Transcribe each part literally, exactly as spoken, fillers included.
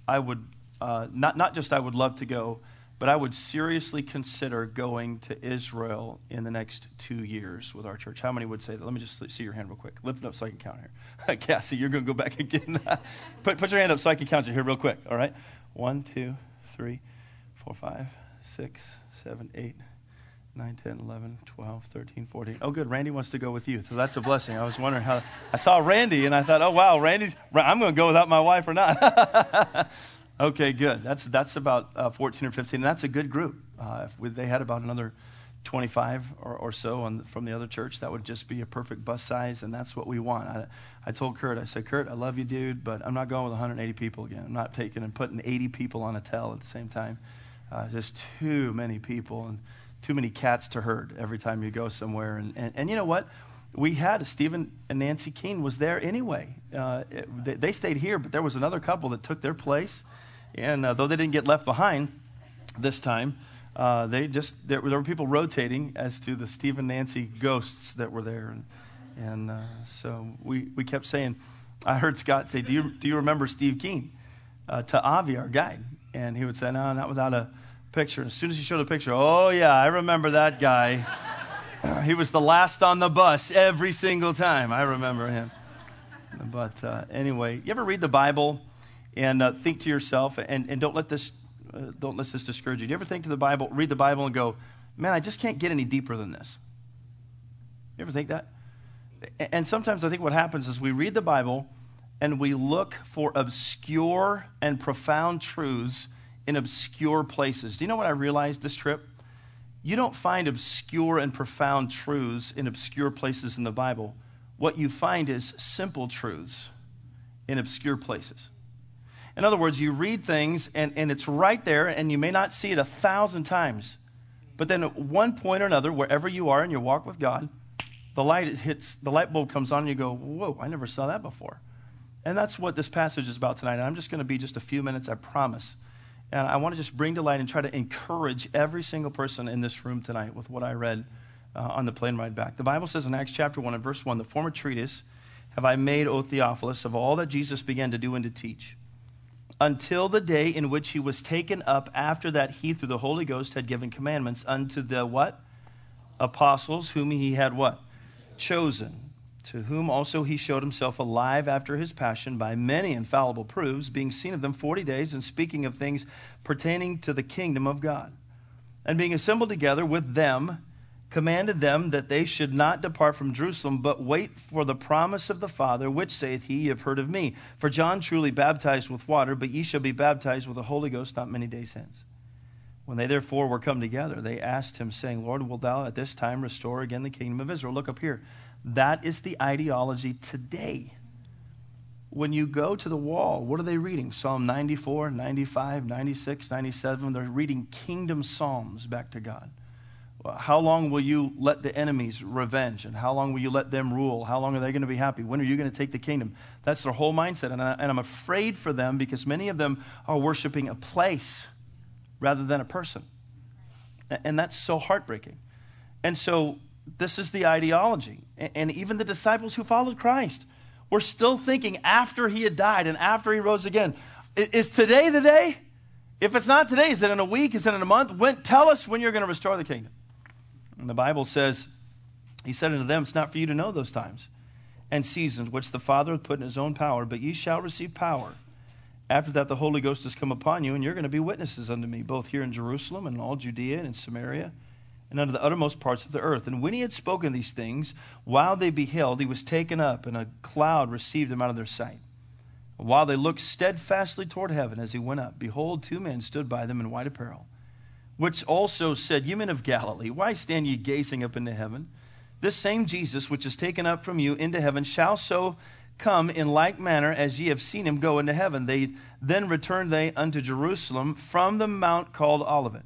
I would, uh, not, not just I would love to go, but I would seriously consider going to Israel in the next two years with our church. How many would say that? Let me just see your hand real quick. Lift it up so I can count here. Cassie, you're going to go back again. put, put your hand up so I can count you here real quick, all right? One, two, three, four, five, six, seven, eight, nine, ten, eleven, twelve, thirteen, fourteen. Oh, good. Randy wants to go with you, so that's a blessing. I was wondering how. I saw Randy, and I thought, oh, wow, Randy's, I'm going to go without my wife or not. Okay, good. That's that's about uh, fourteen or fifteen. And that's a good group. Uh, if we, they had about another twenty-five or, or so on, from the other church, that would just be a perfect bus size, and that's what we want. I, I told Kurt, I said, Kurt, I love you, dude, but I'm not going with one hundred eighty people again. I'm not taking and putting eighty people on a tel at the same time. Uh, just too many people and too many cats to herd every time you go somewhere. And, and, and you know what? We had Stephen and Nancy Keene was there anyway. Uh, it, they, they stayed here, but there was another couple that took their place. And uh, though they didn't get left behind this time, uh, they just there, there were people rotating as to the Steve and Nancy ghosts that were there, and and uh, so we, we kept saying. I heard Scott say, "Do you do you remember Steve Keene?" Uh, to Avi, our guide, and he would say, "No, not without a picture." And as soon as he showed a picture, oh yeah, I remember that guy. He was the last on the bus every single time. I remember him. But uh, anyway, you ever read the Bible? And uh, think to yourself, and, and don't let this uh, don't let this discourage you. Do you ever think to the Bible, read the Bible, and go, "Man, I just can't get any deeper than this"? You ever think that? And sometimes I think what happens is we read the Bible, and we look for obscure and profound truths in obscure places. Do you know what I realized this trip? You don't find obscure and profound truths in obscure places in the Bible. What you find is simple truths in obscure places. In other words, you read things, and, and it's right there, and you may not see it a thousand times. But then at one point or another, wherever you are in your walk with God, the light hits, the light bulb comes on, and you go, whoa, I never saw that before. And that's what this passage is about tonight. And I'm just going to be just a few minutes, I promise. And I want to just bring to light and try to encourage every single person in this room tonight with what I read uh, on the plane ride back. The Bible says in Acts chapter one and verse one, "The former treatise have I made, O Theophilus, of all that Jesus began to do and to teach, until the day in which he was taken up, after that he through the Holy Ghost had given commandments unto the" what? "Apostles, whom he had" what? "Chosen, to whom also he showed himself alive after his passion by many infallible proofs, being seen of them forty days, and speaking of things pertaining to the kingdom of God. And being assembled together with them, commanded them that they should not depart from Jerusalem, but wait for the promise of the Father, which saith he, ye have heard of me. For John truly baptized with water, but ye shall be baptized with the Holy Ghost not many days hence. When they therefore were come together, they asked him, saying, Lord, wilt thou at this time restore again the kingdom of Israel?" Look up here. That is the ideology today. When you go to the wall, what are they reading? Psalm ninety-four, ninety-five, ninety-six, ninety-seven. They're reading kingdom psalms back to God. How long will you let the enemies revenge? And how long will you let them rule? How long are they going to be happy? When are you going to take the kingdom? That's their whole mindset. And, I, and I'm afraid for them because many of them are worshiping a place rather than a person. And that's so heartbreaking. And so this is the ideology. And, and even the disciples who followed Christ were still thinking after he had died and after he rose again, is today the day? If it's not today, is it in a week? Is it in a month? When, tell us when you're going to restore the kingdom. And the Bible says, he said unto them, it's not for you to know those times and seasons which the Father hath put in his own power, but ye shall receive power. After that the Holy Ghost has come upon you, and you're going to be witnesses unto me, both here in Jerusalem and in all Judea and in Samaria, and unto the uttermost parts of the earth. And when he had spoken these things, while they beheld, he was taken up, and a cloud received him out of their sight. And while they looked steadfastly toward heaven as he went up, behold, two men stood by them in white apparel, which also said, Ye men of Galilee, why stand ye gazing up into heaven? This same Jesus, which is taken up from you into heaven, shall so come in like manner as ye have seen him go into heaven. They then returned they unto Jerusalem from the mount called Olivet,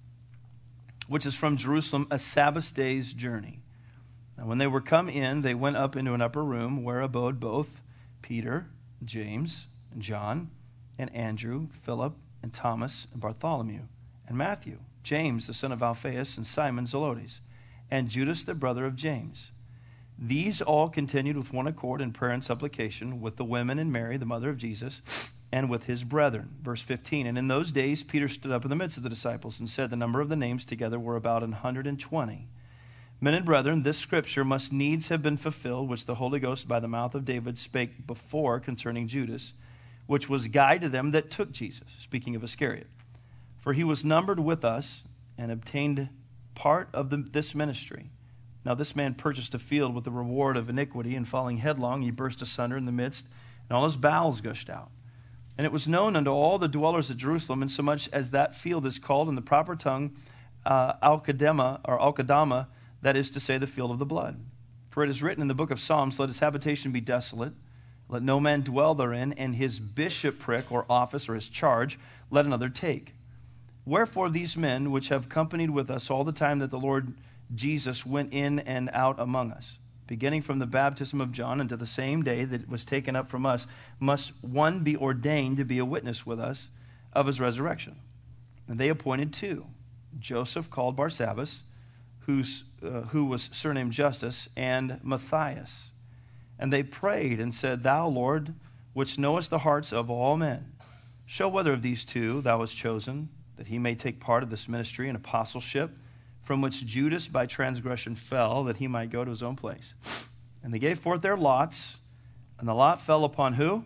which is from Jerusalem a Sabbath day's journey. And when they were come in, they went up into an upper room where abode both Peter, James, and John, and Andrew, Philip, and Thomas, and Bartholomew, and Matthew, James the son of Alphaeus, and Simon Zelotes, and Judas the brother of James. These all continued with one accord in prayer and supplication with the women and Mary, the mother of Jesus, and with his brethren. Verse fifteen, and in those days Peter stood up in the midst of the disciples and said, the number of the names together were about an hundred and twenty. Men and brethren, this scripture must needs have been fulfilled, which the Holy Ghost by the mouth of David spake before concerning Judas, which was guide to them that took Jesus, speaking of Iscariot. For he was numbered with us and obtained part of the, this ministry. Now this man purchased a field with the reward of iniquity, and falling headlong, he burst asunder in the midst, and all his bowels gushed out. And it was known unto all the dwellers at Jerusalem, insomuch as that field is called in the proper tongue uh, Alkadema, or Alkadama, that is to say, the field of the blood. For it is written in the book of Psalms, let his habitation be desolate, let no man dwell therein, and his bishopric, or office, or his charge, let another take. Wherefore these men, which have companied with us all the time that the Lord Jesus went in and out among us, beginning from the baptism of John unto the same day that it was taken up from us, must one be ordained to be a witness with us of his resurrection. And they appointed two, Joseph called Barsabbas, whose, uh, who was surnamed Justus, and Matthias. And they prayed and said, thou, Lord, which knowest the hearts of all men, show whether of these two thou hast chosen, that he may take part of this ministry and apostleship, from which Judas by transgression fell, that he might go to his own place. And they gave forth their lots, and the lot fell upon who?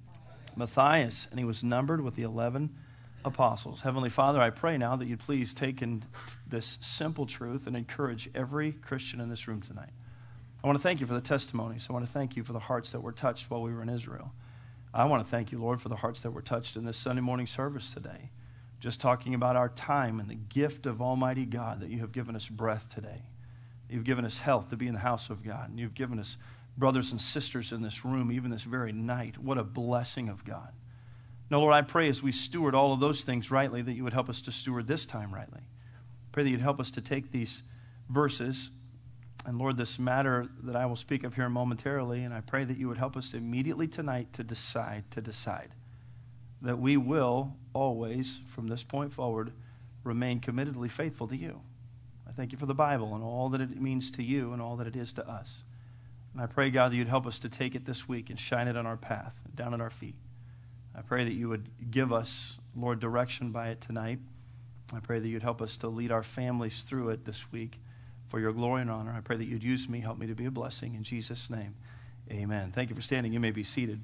Matthias, and he was numbered with the eleven apostles. Heavenly Father, I pray now that you'd please take in this simple truth and encourage every Christian in this room tonight. I want to thank you for the testimonies. I want to thank you for the hearts that were touched while we were in Israel. I want to thank you, Lord, for the hearts that were touched in this Sunday morning service today. Just talking about our time and the gift of Almighty God that you have given us breath today. You've given us health to be in the house of God. And you've given us brothers and sisters in this room, even this very night. What a blessing of God. Now, Lord, I pray as we steward all of those things rightly, that you would help us to steward this time rightly. Pray that you'd help us to take these verses, and Lord, this matter that I will speak of here momentarily, and I pray that you would help us immediately tonight to decide, to decide that we will always, from this point forward, remain committedly faithful to you. I thank you for the Bible and all that it means to you and all that it is to us. And I pray, God, that you'd help us to take it this week and shine it on our path, down at our feet. I pray that you would give us, Lord, direction by it tonight. I pray that you'd help us to lead our families through it this week for your glory and honor. I pray that you'd use me, help me to be a blessing. In Jesus' name, amen. Thank you for standing. You may be seated.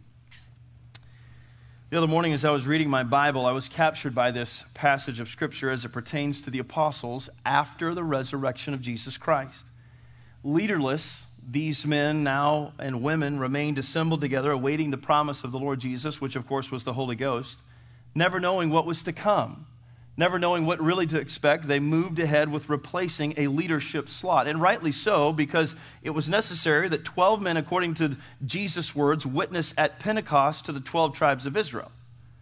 The other morning as I was reading my Bible, I was captured by this passage of Scripture as it pertains to the apostles after the resurrection of Jesus Christ. Leaderless, these men now and women remained assembled together, awaiting the promise of the Lord Jesus, which of course was the Holy Ghost, never knowing what was to come, never knowing what really to expect. They moved ahead with replacing a leadership slot, and rightly so, because it was necessary that twelve men, according to Jesus' words, witness at Pentecost to the twelve tribes of Israel.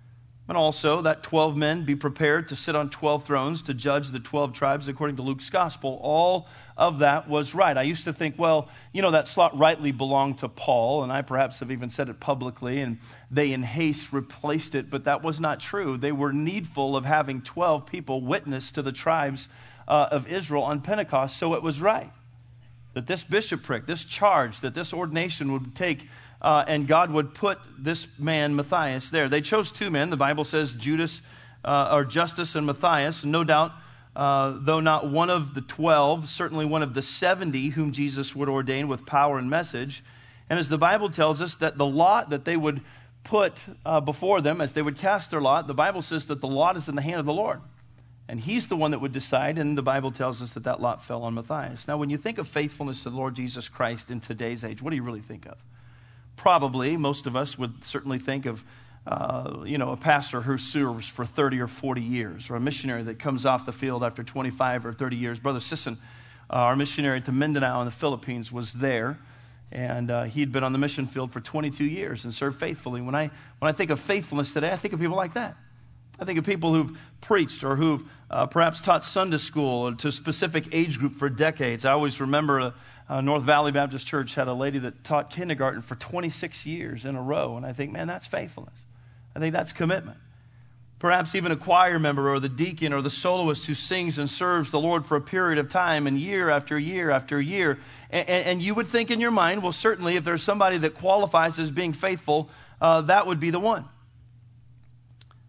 And also that twelve men be prepared to sit on twelve thrones to judge the twelve tribes according to Luke's gospel. All of that was right. I used to think, well, you know, that slot rightly belonged to Paul, and I perhaps have even said it publicly, and they in haste replaced it, but that was not true. They were needful of having twelve people witness to the tribes uh, of Israel on Pentecost, so it was right that this bishopric, this charge, that this ordination would take Uh, and God would put this man, Matthias, there. They chose two men. The Bible says Judas, uh, or Justus and Matthias. No doubt, uh, though not one of the twelve, certainly one of the seventy whom Jesus would ordain with power and message. And as the Bible tells us that the lot that they would put uh, before them, as they would cast their lot, the Bible says that the lot is in the hand of the Lord. And he's the one that would decide, and the Bible tells us that that lot fell on Matthias. Now, when you think of faithfulness to the Lord Jesus Christ in today's age, what do you really think of? Probably, most of us would certainly think of, uh, you know, a pastor who serves for thirty or forty years, or a missionary that comes off the field after twenty-five or thirty years. Brother Sisson, uh, our missionary to Mindanao in the Philippines, was there, and uh, he'd been on the mission field for twenty-two years and served faithfully. When I when I think of faithfulness today, I think of people like that. I think of people who've preached or who've uh, perhaps taught Sunday school to a specific age group for decades. I always remember a, a North Valley Baptist Church had a lady that taught kindergarten for twenty-six years in a row. And I think, man, that's faithfulness. I think that's commitment. Perhaps even a choir member or the deacon or the soloist who sings and serves the Lord for a period of time and year after year after year. And, and, and you would think in your mind, well, certainly if there's somebody that qualifies as being faithful, uh, that would be the one.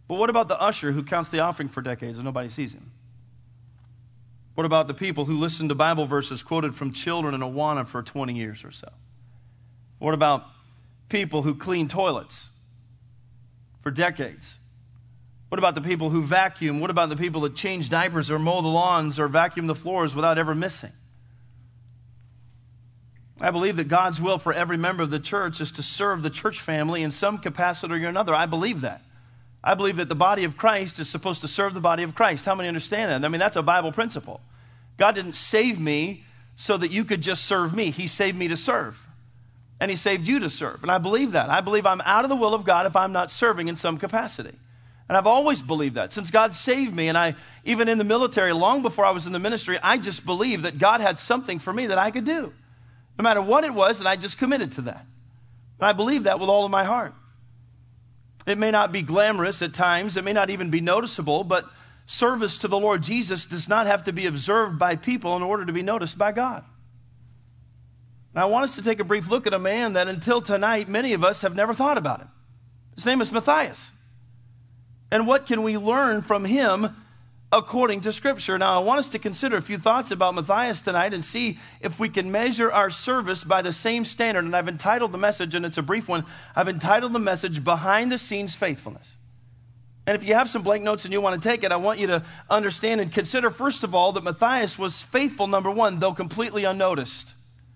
But what about the usher who counts the offering for decades and nobody sees him? What about the people who listen to Bible verses quoted from children in Awana for twenty years or so? What about people who clean toilets for decades? What about the people who vacuum? What about the people that change diapers or mow the lawns or vacuum the floors without ever missing? I believe that God's will for every member of the church is to serve the church family in some capacity or another. I believe that. I believe that the body of Christ is supposed to serve the body of Christ. How many understand that? I mean, that's a Bible principle. God didn't save me so that you could just serve me. He saved me to serve. And he saved you to serve. And I believe that. I believe I'm out of the will of God if I'm not serving in some capacity. And I've always believed that. Since God saved me, and I, even in the military, long before I was in the ministry, I just believed that God had something for me that I could do. No matter what it was, and I just committed to that. And I believe that with all of my heart. It may not be glamorous at times. It may not even be noticeable, but service to the Lord Jesus does not have to be observed by people in order to be noticed by God. Now, I want us to take a brief look at a man that until tonight, many of us have never thought about him. His name is Matthias. And what can we learn from him according to Scripture? Now, I want us to consider a few thoughts about Matthias tonight and see if we can measure our service by the same standard. And I've entitled the message, and it's a brief one, I've entitled the message, Behind the Scenes Faithfulness. And if you have some blank notes and you want to take it, I want you to understand and consider, first of all, that Matthias was faithful, number one, though completely unnoticed.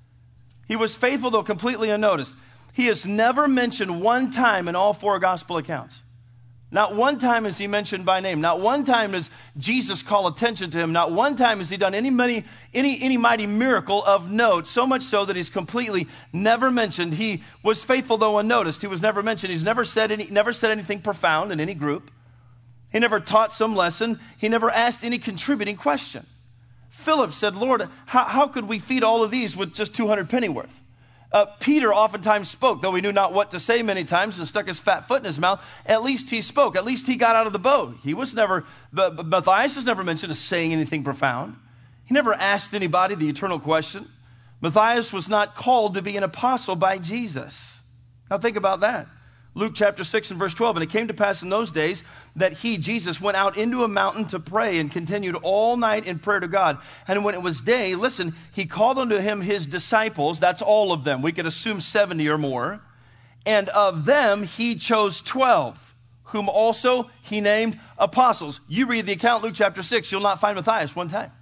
He was faithful, though completely unnoticed. He is never mentioned one time in all four gospel accounts. Not one time is he mentioned by name. Not one time does Jesus call attention to him. Not one time has he done any, many, any, any mighty miracle of note, so much so that he's completely never mentioned. He was faithful, though unnoticed. He was never mentioned. He's never said, any, never said anything profound in any group. He never taught some lesson. He never asked any contributing question. Philip said, Lord, how, how could we feed all of these with just two hundred pennyworth? Uh, Peter oftentimes spoke, though he knew not what to say many times and stuck his fat foot in his mouth. At least he spoke. At least he got out of the boat. He was never, but, but Matthias was never mentioned as saying anything profound. He never asked anybody the eternal question. Matthias was not called to be an apostle by Jesus. Now think about that. Luke chapter six and verse twelve, and it came to pass in those days that he, Jesus, went out into a mountain to pray and continued all night in prayer to God. And when it was day, listen, he called unto him his disciples. That's all of them. We could assume seventy or more. And of them he chose twelve, whom also he named apostles. You read the account, Luke chapter six, you'll not find Matthias one time.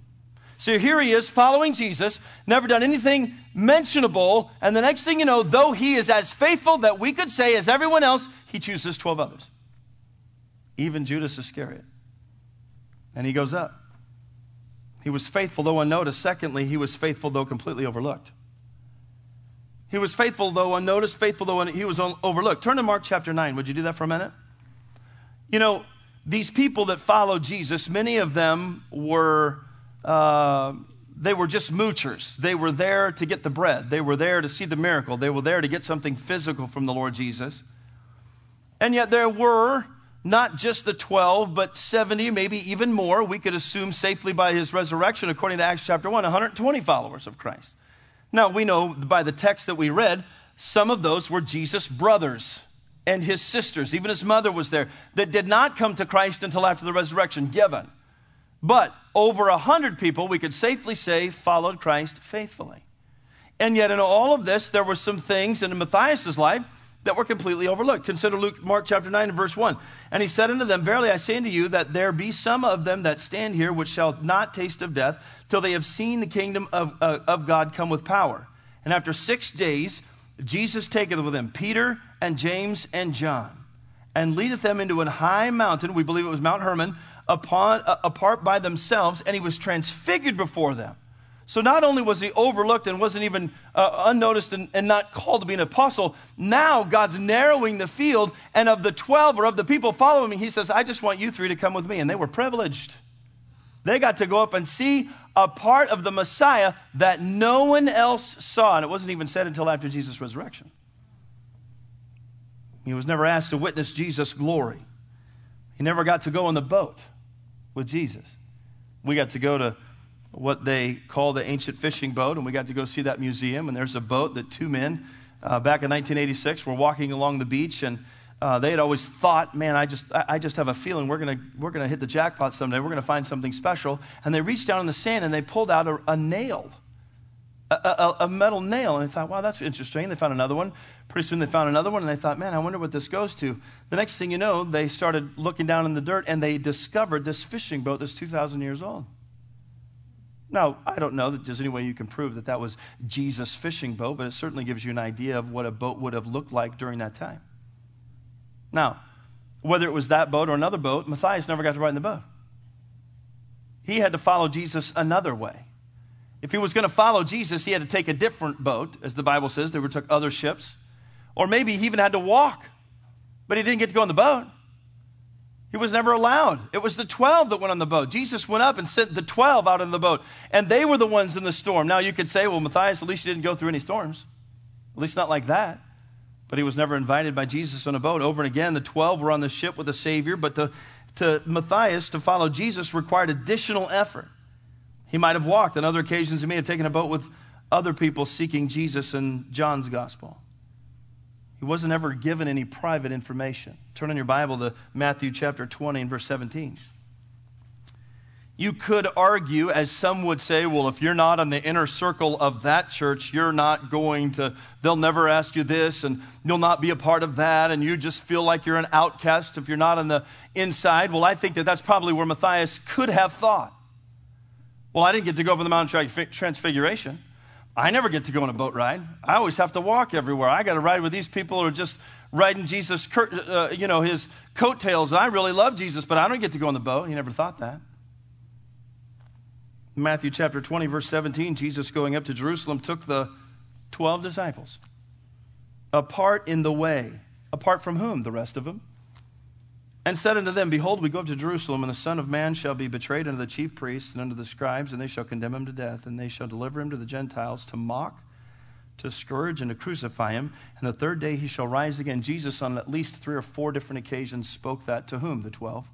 So here he is following Jesus, never done anything mentionable. And the next thing you know, though he is as faithful that we could say as everyone else, he chooses twelve others. Even Judas Iscariot. And he goes up. He was faithful though unnoticed. Secondly, he was faithful though completely overlooked. He was faithful though unnoticed, faithful though he was overlooked. Turn to Mark chapter nine. Would you do that for a minute? You know, these people that followed Jesus, many of them were... Uh, they were just moochers. They were there to get the bread. They were there to see the miracle. They were there to get something physical from the Lord Jesus. And yet there were not just the twelve, but seventy, maybe even more. We could assume safely by his resurrection, according to Acts chapter one, one hundred twenty followers of Christ. Now, we know by the text that we read, some of those were Jesus' brothers and his sisters. Even his mother was there, that did not come to Christ until after the resurrection, given. But over a hundred people, we could safely say, followed Christ faithfully. And yet in all of this, there were some things in Matthias' life that were completely overlooked. Consider Luke, Mark chapter nine and verse one. And he said unto them, verily I say unto you, that there be some of them that stand here which shall not taste of death, till they have seen the kingdom of, uh, of God come with power. And after six days, Jesus taketh with him Peter and James and John, and leadeth them into an high mountain, we believe it was Mount Hermon, upon, uh, apart by themselves, and he was transfigured before them. So not only was he overlooked and wasn't even uh, unnoticed and, and not called to be an apostle, now God's narrowing the field, and of the twelve or of the people following me, he says, I just want you three to come with me. And they were privileged. They got to go up and see a part of the Messiah that no one else saw. And it wasn't even said until after Jesus' resurrection. He was never asked to witness Jesus' glory. He never got to go on the boat with Jesus. We got to go to what they call the ancient fishing boat, and we got to go see that museum. And there's a boat that two men uh, back in nineteen eighty-six were walking along the beach, and Uh, they had always thought, man, I just I, I just have a feeling we're going to we're gonna hit the jackpot someday. We're going to find something special. And they reached down in the sand and they pulled out a, a nail, a, a, a metal nail. And they thought, wow, that's interesting. They found another one. Pretty soon they found another one. And they thought, man, I wonder what this goes to. The next thing you know, they started looking down in the dirt and they discovered this fishing boat that's two thousand years old. Now, I don't know that there's any way you can prove that that was Jesus' fishing boat, but it certainly gives you an idea of what a boat would have looked like during that time. Now, whether it was that boat or another boat, Matthias never got to ride in the boat. He had to follow Jesus another way. If he was going to follow Jesus, he had to take a different boat, as the Bible says. They took other ships. Or maybe he even had to walk, but he didn't get to go on the boat. He was never allowed. It was the twelve that went on the boat. Jesus went up and sent the twelve out on the boat, and they were the ones in the storm. Now, you could say, well, Matthias, at least you didn't go through any storms. At least not like that. But he was never invited by Jesus on a boat. Over and again, the twelve were on the ship with the Savior, but to, to Matthias, to follow Jesus required additional effort. He might have walked. On other occasions, he may have taken a boat with other people seeking Jesus in John's gospel. He wasn't ever given any private information. Turn in your Bible to Matthew chapter twenty and verse seventeen. You could argue, as some would say, well, if you're not in the inner circle of that church, you're not going to, they'll never ask you this, and you'll not be a part of that, and you just feel like you're an outcast if you're not on the inside. Well, I think that that's probably where Matthias could have thought. Well, I didn't get to go up on the Mount of Transfiguration. I never get to go on a boat ride. I always have to walk everywhere. I got to ride with these people who are just riding Jesus, uh, you know, his coattails. I really love Jesus, but I don't get to go on the boat. He never thought that. Matthew chapter twenty, verse seventeen, Jesus going up to Jerusalem took the twelve disciples apart in the way. Apart from whom? The rest of them. And said unto them, behold, we go up to Jerusalem, and the Son of Man shall be betrayed unto the chief priests and unto the scribes, and they shall condemn him to death, and they shall deliver him to the Gentiles to mock, to scourge, and to crucify him. And the third day he shall rise again. Jesus, on at least three or four different occasions, spoke that to whom? The twelve.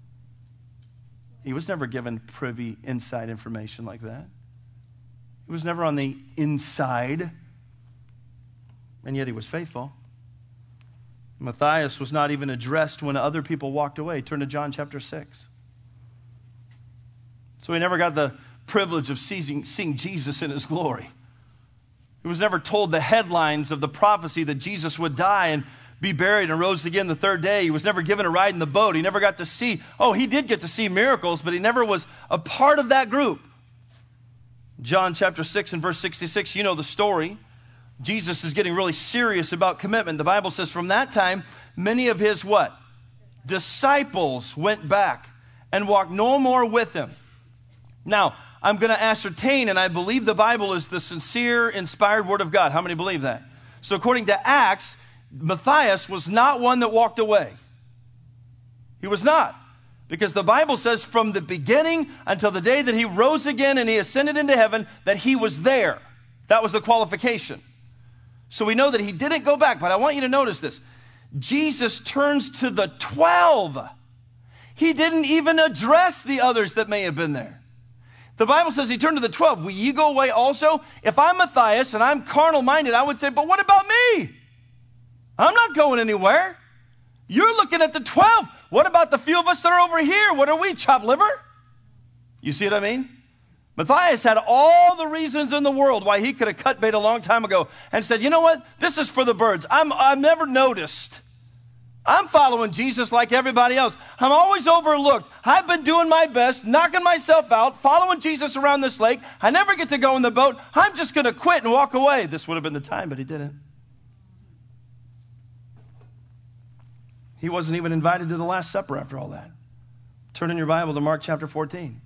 He was never given privy inside information like that. He was never on the inside, and yet he was faithful. Matthias was not even addressed when other people walked away. Turn to John chapter six. So he never got the privilege of seeing, seeing Jesus in his glory. He was never told the headlines of the prophecy that Jesus would die and be buried and rose again the third day. He was never given a ride in the boat. He never got to see, oh, he did get to see miracles, but he never was a part of that group. John chapter six and verse sixty-six, you know the story. Jesus is getting really serious about commitment. The Bible says from that time, many of his what? Disciples went back and walked no more with him. Now, I'm going to ascertain, and I believe the Bible is the sincere, inspired word of God. How many believe that? So according to Acts, Matthias was not one that walked away. He was not. Because the Bible says from the beginning until the day that he rose again and he ascended into heaven, that he was there. That was the qualification. So we know that he didn't go back, but I want you to notice this. Jesus turns to the twelve. He didn't even address the others that may have been there. The Bible says he turned to the twelve. Will you go away also? If I'm Matthias and I'm carnal-minded, I would say, but what about me? I'm not going anywhere. You're looking at the twelve. What about the few of us that are over here? What are we, chopped liver? You see what I mean? Matthias had all the reasons in the world why he could have cut bait a long time ago and said, you know what? This is for the birds. I'm, I've never noticed. I'm following Jesus like everybody else. I'm always overlooked. I've been doing my best, knocking myself out, following Jesus around this lake. I never get to go in the boat. I'm just going to quit and walk away. This would have been the time, but he didn't. He wasn't even invited to the Last Supper after all that. Turn in your Bible to Mark chapter fourteen.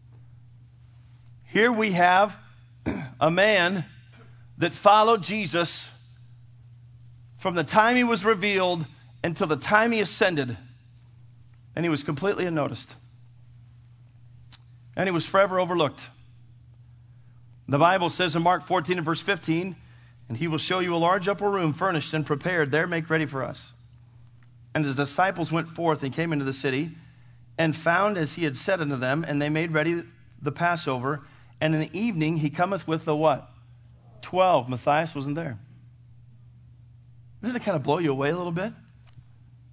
Here we have a man that followed Jesus from the time he was revealed until the time he ascended. And he was completely unnoticed. And he was forever overlooked. The Bible says in Mark fourteen and verse fifteen, and he will show you a large upper room furnished and prepared. There make ready for us. And his disciples went forth and came into the city and found as he had said unto them, and they made ready the Passover. And in the evening he cometh with the what? Twelve. Matthias wasn't there. Doesn't it kind of blow you away a little bit?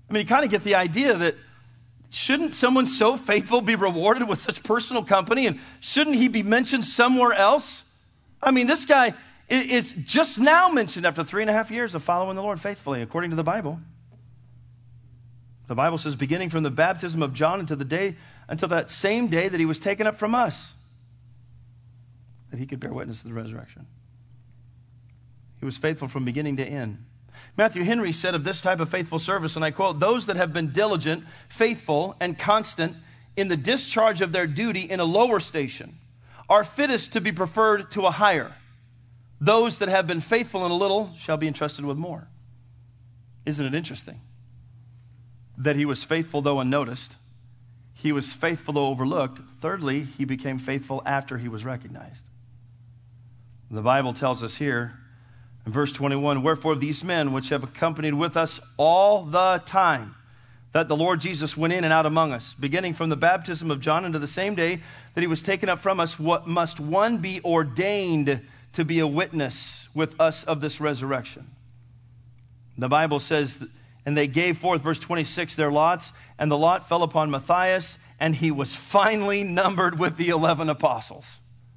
I mean, you kind of get the idea that shouldn't someone so faithful be rewarded with such personal company? And shouldn't he be mentioned somewhere else? I mean, this guy is just now mentioned after three and a half years of following the Lord faithfully, according to the Bible. The Bible says, beginning from the baptism of John until the day, until that same day that he was taken up from us, that he could bear witness to the resurrection. He was faithful from beginning to end. Matthew Henry said of this type of faithful service, and I quote, "Those that have been diligent, faithful, and constant in the discharge of their duty in a lower station are fittest to be preferred to a higher. Those that have been faithful in a little shall be entrusted with more." Isn't it interesting that he was faithful though unnoticed? He was faithful though overlooked. Thirdly, he became faithful after he was recognized. The Bible tells us here in verse twenty-one, "Wherefore these men which have accompanied with us all the time that the Lord Jesus went in and out among us, beginning from the baptism of John unto the same day that he was taken up from us, what must one be ordained to be a witness with us of this resurrection?" The Bible says, "And they gave forth," verse twenty-six, "their lots, and the lot fell upon Matthias, and he was finally numbered with the eleven apostles."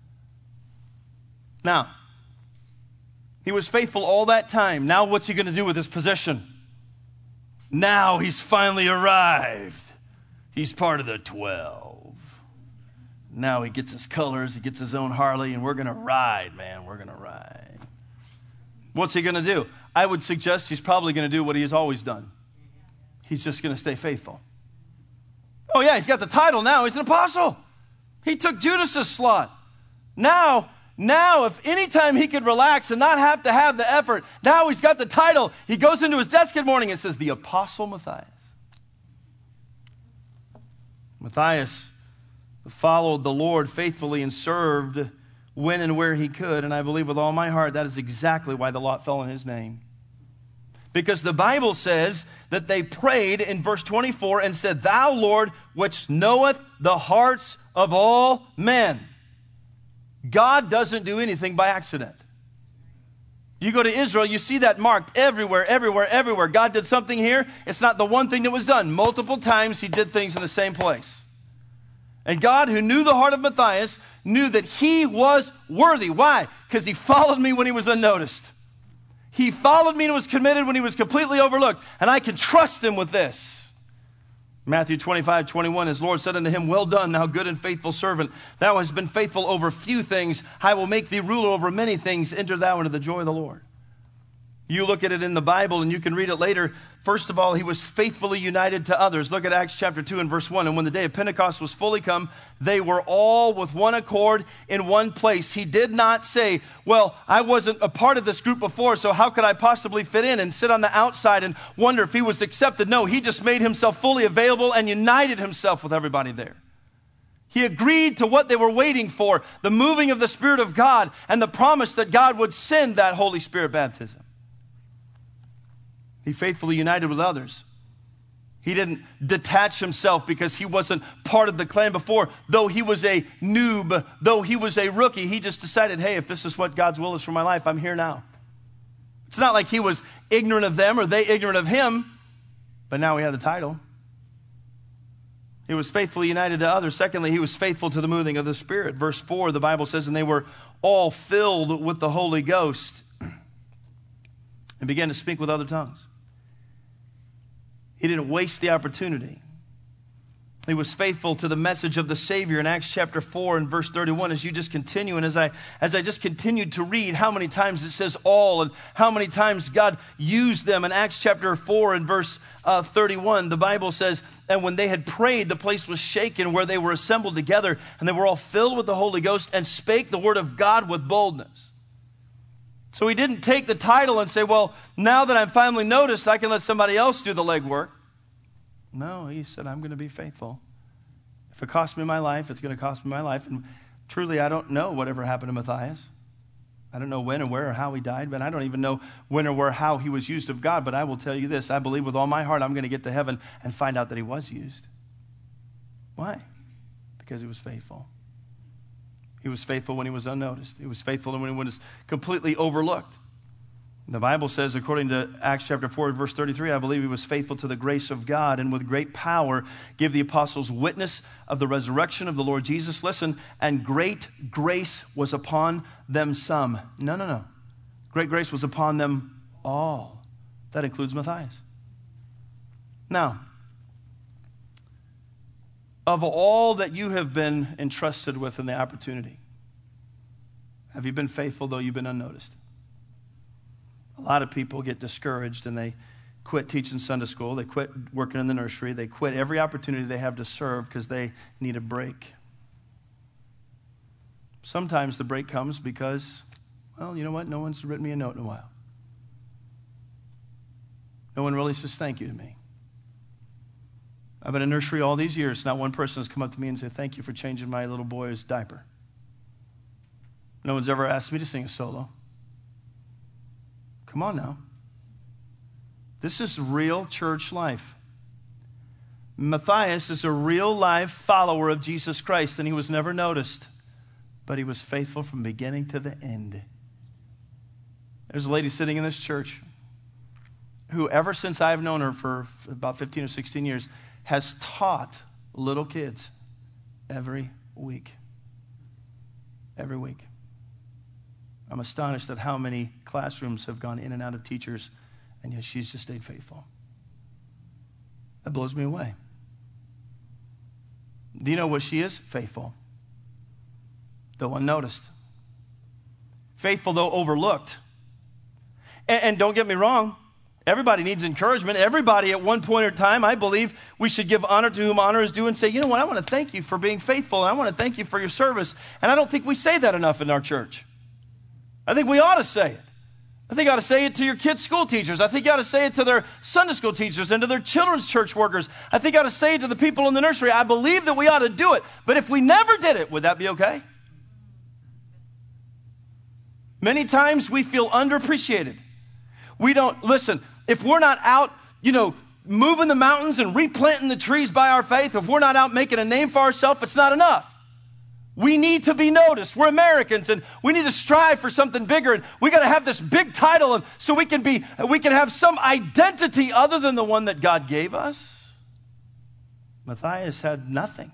Now, he was faithful all that time. Now what's he going to do with his position? Now he's finally arrived. He's part of the twelve. Now he gets his colors, he gets his own Harley, and we're going to ride, man. We're going to ride. What's he going to do? I would suggest he's probably going to do what he has always done. He's just going to stay faithful. Oh yeah, he's got the title now. He's an apostle. He took Judas's slot. Now, now, if any time he could relax and not have to have the effort, now he's got the title. He goes into his desk in the morning and says, "The Apostle Matthias." Matthias followed the Lord faithfully and served when and where he could. And I believe with all my heart that is exactly why the lot fell in his name. Because the Bible says that they prayed in verse twenty-four and said, "Thou, Lord, which knoweth the hearts of all men." God doesn't do anything by accident. You go to Israel, you see that marked everywhere, everywhere, everywhere. God did something here. It's not the one thing that was done. Multiple times he did things in the same place. And God, who knew the heart of Matthias, knew that he was worthy. Why? Because he followed me when he was unnoticed. He followed me and was committed when he was completely overlooked. And I can trust him with this. Matthew twenty-five, twenty-one, "His Lord said unto him, Well done, thou good and faithful servant. Thou hast been faithful over few things. I will make thee ruler over many things. Enter thou into the joy of the Lord." You look at it in the Bible and you can read it later. First of all, he was faithfully united to others. Look at Acts chapter two and verse one. "And when the day of Pentecost was fully come, they were all with one accord in one place." He did not say, "Well, I wasn't a part of this group before, so how could I possibly fit in?" and sit on the outside and wonder if he was accepted. No, he just made himself fully available and united himself with everybody there. He agreed to what they were waiting for, the moving of the Spirit of God and the promise that God would send that Holy Spirit baptism. He faithfully united with others. He didn't detach himself because he wasn't part of the clan before. Though he was a noob, though he was a rookie, he just decided, hey, if this is what God's will is for my life, I'm here now. It's not like he was ignorant of them or they ignorant of him, but now he had the title. He was faithfully united to others. Secondly, he was faithful to the moving of the Spirit. Verse four, the Bible says, "And they were all filled with the Holy Ghost and began to speak with other tongues." He didn't waste the opportunity. He was faithful to the message of the Savior in Acts chapter four and verse thirty-one. As you just continue, and as I as I just continued to read how many times it says all and how many times God used them in Acts chapter four and verse uh, thirty-one, the Bible says, "And when they had prayed, the place was shaken where they were assembled together, and they were all filled with the Holy Ghost and spake the word of God with boldness." So he didn't take the title and say, well, now that I'm finally noticed, I can let somebody else do the legwork. No, he said, I'm going to be faithful. If it costs me my life, it's going to cost me my life. And truly, I don't know whatever happened to Matthias. I don't know when and where or how he died, but I don't even know when or where, how he was used of God. But I will tell you this, I believe with all my heart I'm going to get to heaven and find out that he was used. Why? Because he was faithful. He was faithful when he was unnoticed. He was faithful when he was completely overlooked. The Bible says, according to Acts chapter four, verse thirty-three, I believe he was faithful to the grace of God, and with great power give the apostles witness of the resurrection of the Lord Jesus. Listen, and great grace was upon them some. No, no, no. Great grace was upon them all. That includes Matthias. Now, of all that you have been entrusted with in the opportunity, have you been faithful though you've been unnoticed? A lot of people get discouraged and they quit teaching Sunday school. They quit working in the nursery. They quit every opportunity they have to serve because they need a break. Sometimes the break comes because, well, you know what? No one's written me a note in a while. No one really says thank you to me. I've been in nursery all these years. Not one person has come up to me and said, thank you for changing my little boy's diaper. No one's ever asked me to sing a solo. Come on now. This is real church life. Matthias is a real life follower of Jesus Christ, and he was never noticed, but he was faithful from beginning to the end. There's a lady sitting in this church who, ever since I've known her for about fifteen or sixteen years, has taught little kids every week. Every week. I'm astonished at how many classrooms have gone in and out of teachers, and yet she's just stayed faithful. That blows me away. Do you know what she is? Faithful. Though unnoticed. Faithful though overlooked. And, and don't get me wrong, everybody needs encouragement. Everybody at one point or time, I believe we should give honor to whom honor is due and say, you know what, I want to thank you for being faithful, and I want to thank you for your service. And I don't think we say that enough in our church. I think we ought to say it. I think you ought to say it to your kids' school teachers. I think you ought to say it to their Sunday school teachers and to their children's church workers. I think you ought to say it to the people in the nursery. I believe that we ought to do it. But if we never did it, would that be okay? Many times we feel underappreciated. We don't, listen, if we're not out, you know, moving the mountains and replanting the trees by our faith, if we're not out making a name for ourselves, it's not enough. We need to be noticed. We're Americans, and we need to strive for something bigger. And we got to have this big title, and so we can be, we can have some identity other than the one that God gave us. Matthias had nothing,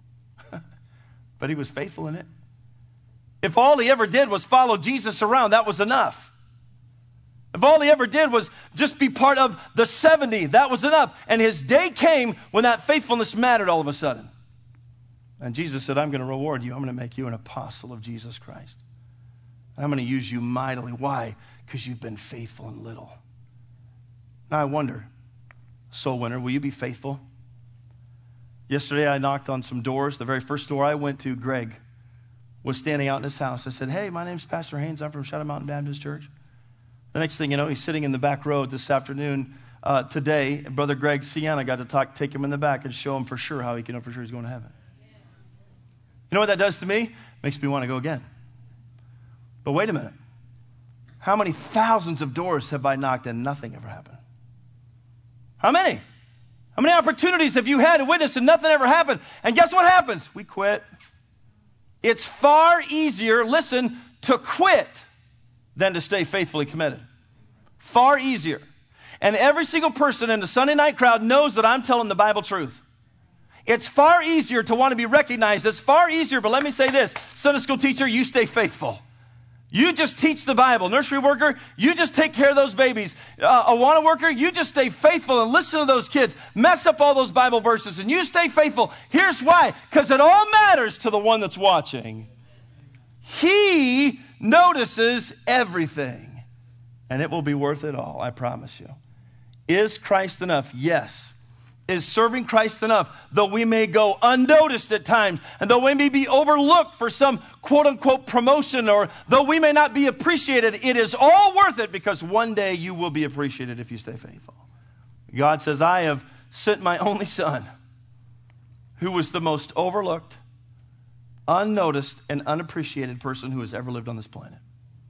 but he was faithful in it. If all he ever did was follow Jesus around, that was enough. If all he ever did was just be part of the seventy, that was enough. And his day came when that faithfulness mattered all of a sudden. And Jesus said, I'm going to reward you. I'm going to make you an apostle of Jesus Christ. I'm going to use you mightily. Why? Because you've been faithful in little. Now I wonder, soul winner, will you be faithful? Yesterday I knocked on some doors. The very first door I went to, Greg was standing out in his house. I said, hey, my name's Pastor Haynes. I'm from Shadow Mountain Baptist Church. The next thing you know, he's sitting in the back row this afternoon. Uh, today, Brother Greg Sienna got to talk, take him in the back and show him for sure how he can know for sure he's going to heaven. You know what that does to me? Makes me want to go again. But wait a minute. How many thousands of doors have I knocked and nothing ever happened? How many? How many opportunities have you had to witness and nothing ever happened? And guess what happens? We quit. It's far easier, listen, to quit than to stay faithfully committed. Far easier. And every single person in the Sunday night crowd knows that I'm telling the Bible truth. It's far easier to want to be recognized. It's far easier, but let me say this. Sunday school teacher, you stay faithful. You just teach the Bible. Nursery worker, you just take care of those babies. Uh, Awana worker, you just stay faithful and listen to those kids. Mess up all those Bible verses and you stay faithful. Here's why. Because it all matters to the one that's watching. He notices everything. And it will be worth it all, I promise you. Is Christ enough? Yes. Is serving Christ enough? Though we may go unnoticed at times, and though we may be overlooked for some quote-unquote promotion, or though we may not be appreciated, it is all worth it because one day you will be appreciated if you stay faithful. God says, I have sent my only son, who was the most overlooked, unnoticed, and unappreciated person who has ever lived on this planet.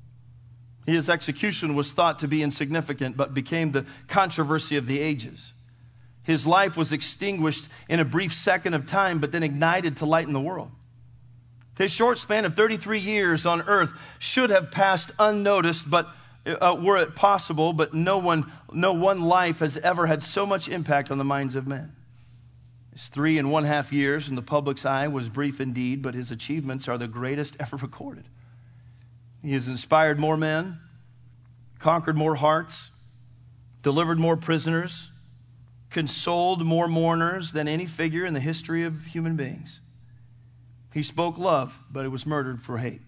His execution was thought to be insignificant, but became the controversy of the ages. His life was extinguished in a brief second of time, but then ignited to lighten the world. His short span of thirty-three years on earth should have passed unnoticed, but uh, were it possible, but no one, no one life has ever had so much impact on the minds of men. His three and one half years in the public's eye was brief indeed, but his achievements are the greatest ever recorded. He has inspired more men, conquered more hearts, delivered more prisoners, consoled more mourners than any figure in the history of human beings. He spoke love, but he was murdered for hate.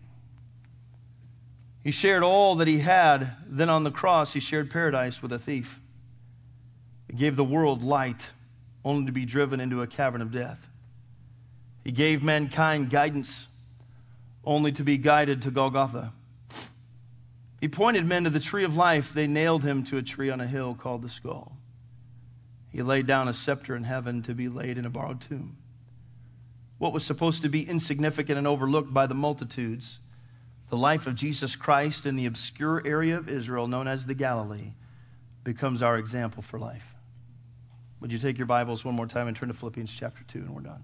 He shared all that he had. Then on the cross, he shared paradise with a thief. He gave the world light, only to be driven into a cavern of death. He gave mankind guidance, only to be guided to Golgotha. He pointed men to the tree of life. They nailed him to a tree on a hill called the skull. He laid down a scepter in heaven to be laid in a borrowed tomb. What was supposed to be insignificant and overlooked by the multitudes, the life of Jesus Christ in the obscure area of Israel known as the Galilee, becomes our example for life. Would you take your Bibles one more time and turn to Philippians chapter two, and we're done.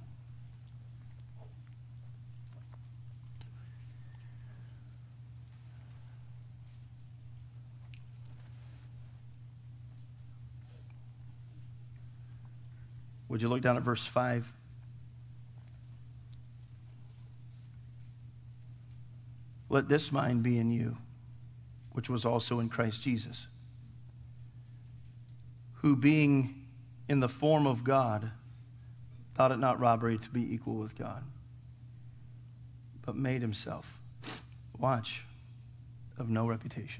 Would you look down at verse five? Let this mind be in you, which was also in Christ Jesus, who being in the form of God, thought it not robbery to be equal with God, but made himself, watch, of no reputation,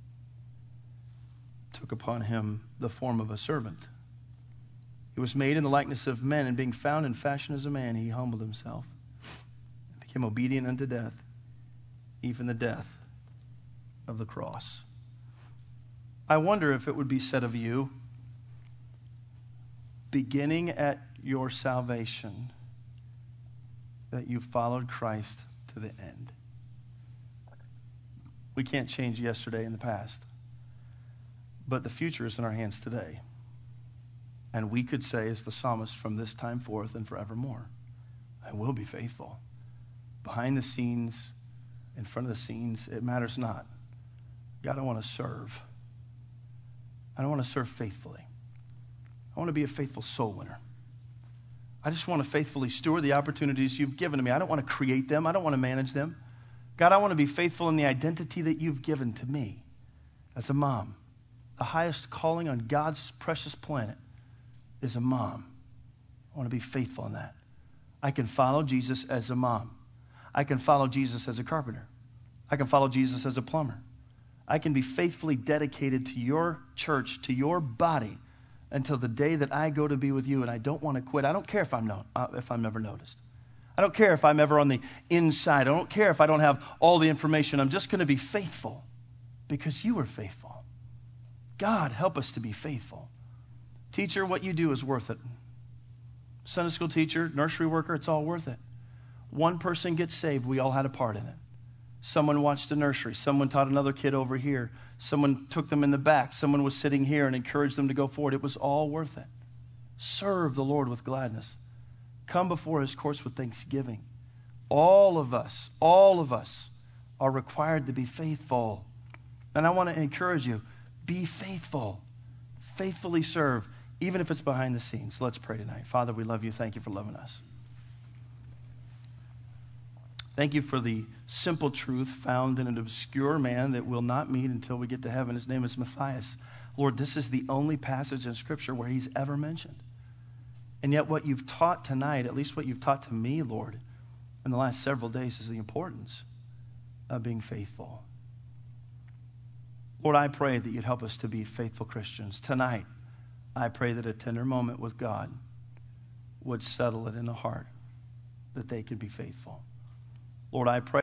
took upon him the form of a servant. He was made in the likeness of men, and being found in fashion as a man, he humbled himself and became obedient unto death, even the death of the cross. I wonder if it would be said of you, beginning at your salvation, that you followed Christ to the end. We can't change yesterday and the past, but the future is in our hands today. And we could say, as the psalmist, from this time forth and forevermore, I will be faithful. Behind the scenes, in front of the scenes, it matters not. God, I want to serve. I don't want to serve faithfully. I want to be a faithful soul winner. I just want to faithfully steward the opportunities you've given to me. I don't want to create them. I don't want to manage them. God, I want to be faithful in the identity that you've given to me as a mom. The highest calling on God's precious planet is a mom. I want to be faithful in that. I can follow Jesus as a mom. I can follow Jesus as a carpenter. I can follow Jesus as a plumber. I can be faithfully dedicated to your church, to your body, until the day that I go to be with you, and I don't want to quit. I don't care if I'm, no, uh, if I'm never noticed. I don't care if I'm ever on the inside. I don't care if I don't have all the information. I'm just going to be faithful because you were faithful. God, help us to be faithful. Teacher, what you do is worth it. Sunday school teacher, nursery worker, it's all worth it. One person gets saved, we all had a part in it. Someone watched a nursery. Someone taught another kid over here. Someone took them in the back. Someone was sitting here and encouraged them to go forward. It was all worth it. Serve the Lord with gladness. Come before his courts with thanksgiving. All of us, all of us are required to be faithful. And I want to encourage you, be faithful. Faithfully serve, even if it's behind the scenes. Let's pray tonight. Father, we love you. Thank you for loving us. Thank you for the simple truth found in an obscure man that we'll not meet until we get to heaven. His name is Matthias. Lord, this is the only passage in Scripture where he's ever mentioned. And yet what you've taught tonight, at least what you've taught to me, Lord, in the last several days, is the importance of being faithful. Lord, I pray that you'd help us to be faithful Christians. Tonight, I pray that a tender moment with God would settle it in the heart that they could be faithful. Lord, I pray